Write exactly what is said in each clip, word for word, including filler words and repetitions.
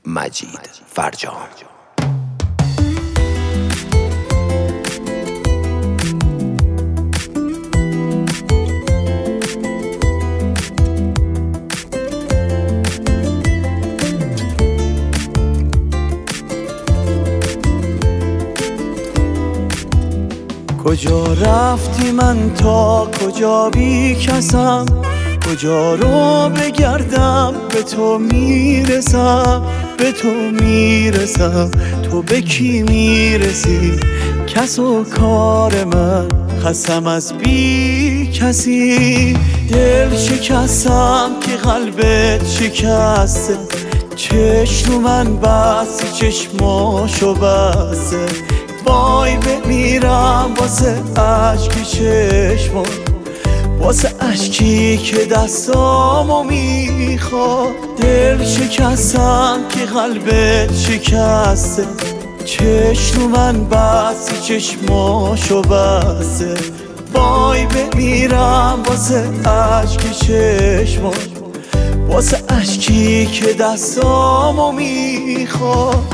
مجید فرجام. کجا رفتی من تا کجا بی کسم، کجا رو بگردم به تو میرسم، به تو میرسم. تو به کی میرسی؟ کس و کار من خستم از بی کسی. دل شکستم که قلبت شکسته، چشم رو من بسته چشماشو بسته. وای بمیرم واسه عشقی چشمان، واسه عشقی که دستامو میخواد. دل شکستم که قلبت شکسته، چشم رو من بسته چشماشو بسته. وای بمیرم واسه عشقی چشمان، واسه عشقی که دستامو میخواد.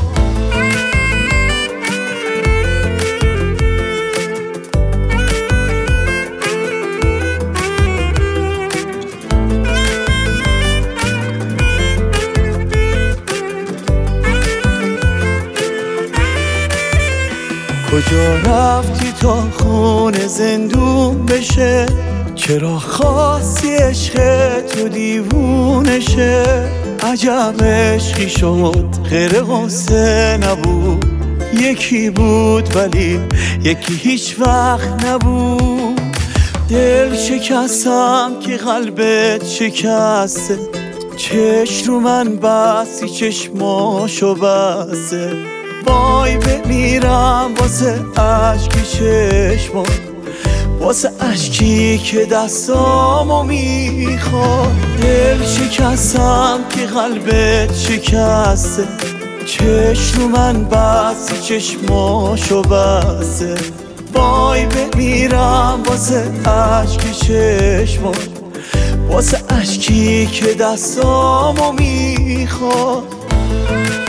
کجا رفتی تا خونه زندون بشه؟ چرا خواستی عشق تو دیوونه شه؟ عجب عشقی شد غیر قصه نبود، یکی بود ولی یکی هیچ وقت نبود. دل شکستم که قلبت شکسته، چشم رو من بستی چشماشو بسته. وای بمیرم واسه عشقی چشمان، واسه عشقی که دستامو میخواد. دل شکستم که قلبت شکسته، چشم رو من بسته چشماشو بسته. وای بمیرم واسه عشقی چشمان، واسه عشقی که دستامو میخواد.